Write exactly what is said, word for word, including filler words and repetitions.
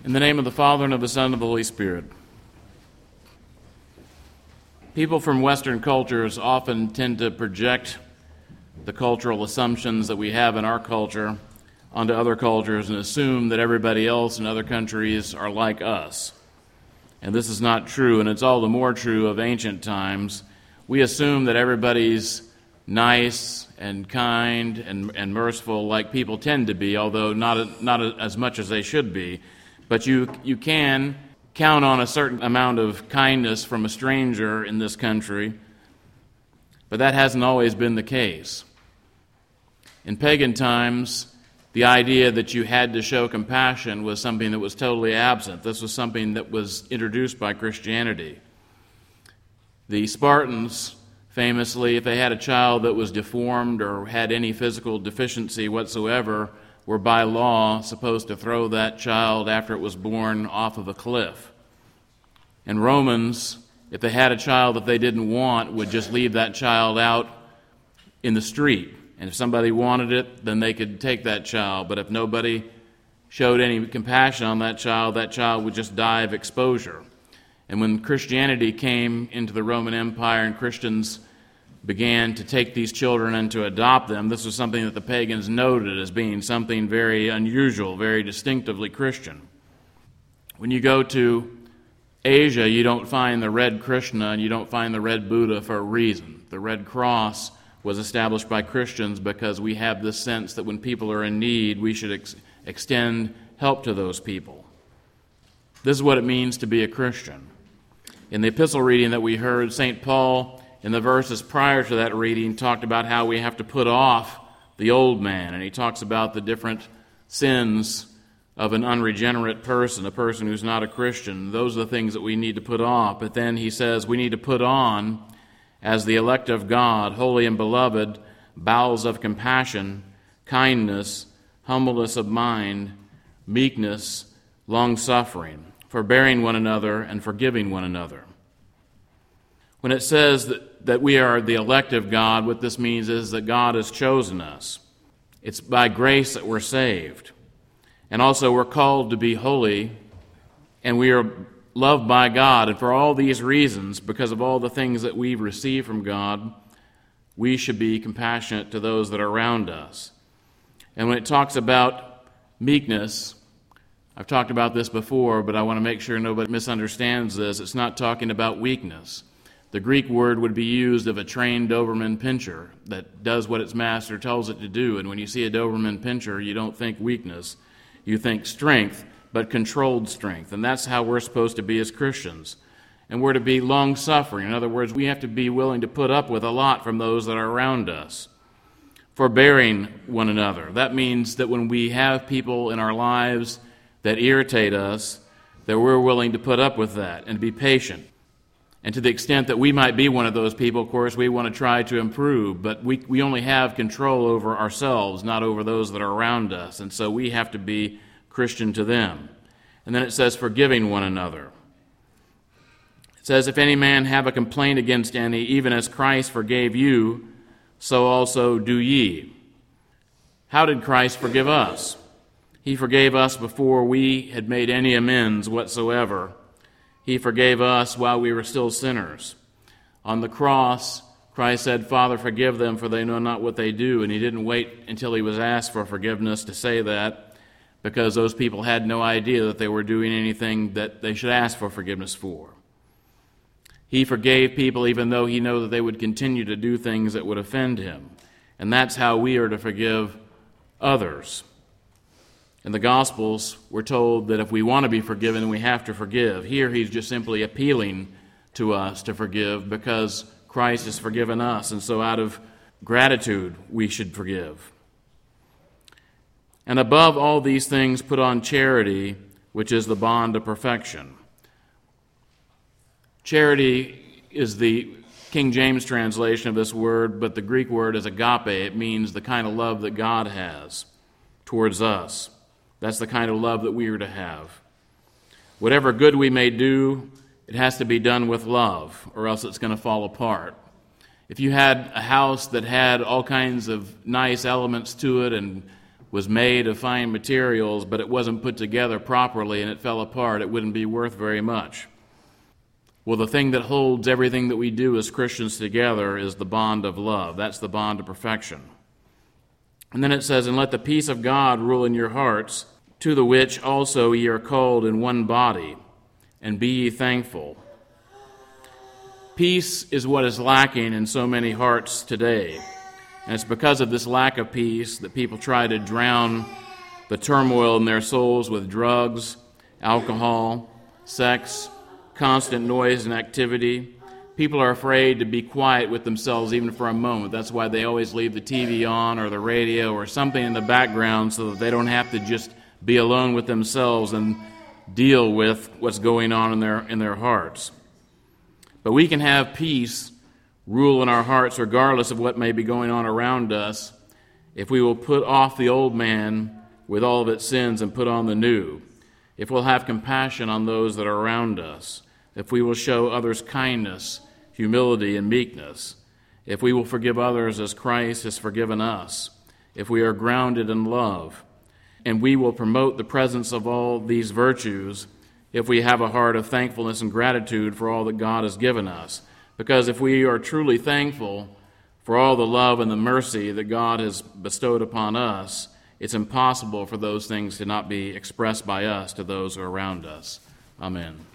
In the name of the Father, and of the Son, and of the Holy Spirit. People from Western cultures often tend to project the cultural assumptions that we have in our culture onto other cultures and assume that everybody else in other countries are like us. And this is not true, and it's all the more true of ancient times. We assume that everybody's nice and kind and, and merciful like people tend to be, although not, not as much as they should be. But you you can count on a certain amount of kindness from a stranger in this country, but that hasn't always been the case. In pagan times, the idea that you had to show compassion was something that was totally absent. This was something that was introduced by Christianity. The Spartans, famously, if they had a child that was deformed or had any physical deficiency whatsoever, were by law supposed to throw that child after it was born off of a cliff. And Romans, if they had a child that they didn't want, would just leave that child out in the street. And if somebody wanted it, then they could take that child. But if nobody showed any compassion on that child, that child would just die of exposure. And when Christianity came into the Roman Empire and Christians began to take these children and to adopt them, this was something that the pagans noted as being something very unusual, very distinctively Christian. When you go to Asia, you don't find the red Krishna and you don't find the red Buddha for a reason. The Red Cross was established by Christians because we have this sense that when people are in need, we should ex- extend help to those people. This is what it means to be a Christian. In the epistle reading that we heard, Saint Paul, in the verses prior to that reading, talked about how we have to put off the old man, and he talks about the different sins of an unregenerate person, a person who's not a Christian. Those are the things that we need to put off. But then he says we need to put on, as the elect of God, holy and beloved, bowels of compassion, kindness, humbleness of mind, meekness, long-suffering, forbearing one another and forgiving one another. When it says that, that we are the elect of God, what this means is that God has chosen us. It's by grace that we're saved. And also we're called to be holy, and we are loved by God. And for all these reasons, because of all the things that we've received from God, we should be compassionate to those that are around us. And when it talks about meekness, I've talked about this before, but I want to make sure nobody misunderstands this. It's not talking about weakness. The Greek word would be used of a trained Doberman pinscher that does what its master tells it to do. And when you see a Doberman pinscher, you don't think weakness. You think strength, but controlled strength. And that's how we're supposed to be as Christians. And we're to be long-suffering. In other words, we have to be willing to put up with a lot from those that are around us. Forbearing one another. That means that when we have people in our lives that irritate us, that we're willing to put up with that and be patient. And to the extent that we might be one of those people, of course, we want to try to improve, but we, we only have control over ourselves, not over those that are around us, and so we have to be Christian to them. And then it says, forgiving one another. It says, if any man have a complaint against any, even as Christ forgave you, so also do ye. How did Christ forgive us? He forgave us before we had made any amends whatsoever. He forgave us while we were still sinners. On the cross, Christ said, Father, forgive them, for they know not what they do. And he didn't wait until he was asked for forgiveness to say that, because those people had no idea that they were doing anything that they should ask for forgiveness for. He forgave people even though he knew that they would continue to do things that would offend him. And that's how we are to forgive others. In the Gospels, we're told that if we want to be forgiven, we have to forgive. Here, he's just simply appealing to us to forgive because Christ has forgiven us, and so out of gratitude, we should forgive. And above all these things, put on charity, which is the bond of perfection. Charity is the King James translation of this word, but the Greek word is agape. It means the kind of love that God has towards us. That's the kind of love that we are to have. Whatever good we may do, it has to be done with love, or else it's going to fall apart. If you had a house that had all kinds of nice elements to it and was made of fine materials, but it wasn't put together properly and it fell apart, it wouldn't be worth very much. Well, the thing that holds everything that we do as Christians together is the bond of love. That's the bond of perfection. And then it says, "And let the peace of God rule in your hearts, to the which also ye are called in one body, and be ye thankful." Peace is what is lacking in so many hearts today. And it's because of this lack of peace that people try to drown the turmoil in their souls with drugs, alcohol, sex, constant noise and activity. People are afraid to be quiet with themselves even for a moment. That's why they always leave the T V on or the radio or something in the background so that they don't have to just be alone with themselves and deal with what's going on in their in their hearts. But we can have peace rule in our hearts regardless of what may be going on around us if we will put off the old man with all of its sins and put on the new, if we'll have compassion on those that are around us, if we will show others kindness, humility, and meekness, if we will forgive others as Christ has forgiven us, if we are grounded in love, and we will promote the presence of all these virtues if we have a heart of thankfulness and gratitude for all that God has given us. Because if we are truly thankful for all the love and the mercy that God has bestowed upon us, it's impossible for those things to not be expressed by us to those who are around us. Amen.